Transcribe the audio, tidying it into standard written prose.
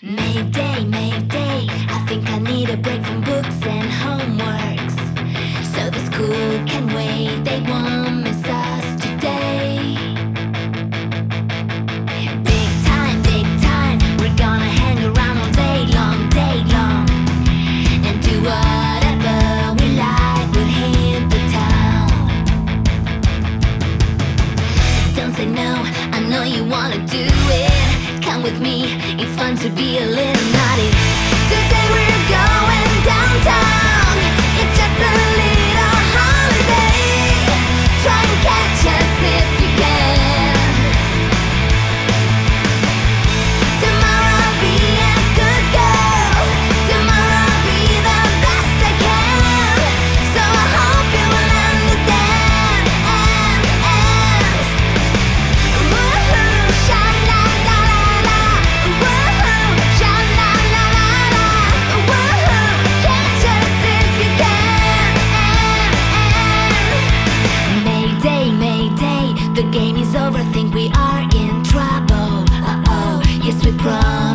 Mayday, mayday, I think I need a break from books and homeworks. So the school can wait, they won't miss us today. Big time, we're gonna hang around all day long, and do whatever we like, we'll hit the town. Don't say no, I know you wanna do it. Come with me, it's fun to be a little naughty. Today we're going downtown. It's just a little holiday. Try and catch us if you can. Tomorrow I'll be a good girl. Tomorrow I'll be the best I can. So I hope you will understand. Woohoo, sha-la-la-la-la. Woohoo, sha-la-la-la-la. Woohoo, catch us if you can. Mayday, mayday, the game is over, think we are in trouble. Uh-oh, yes we promise.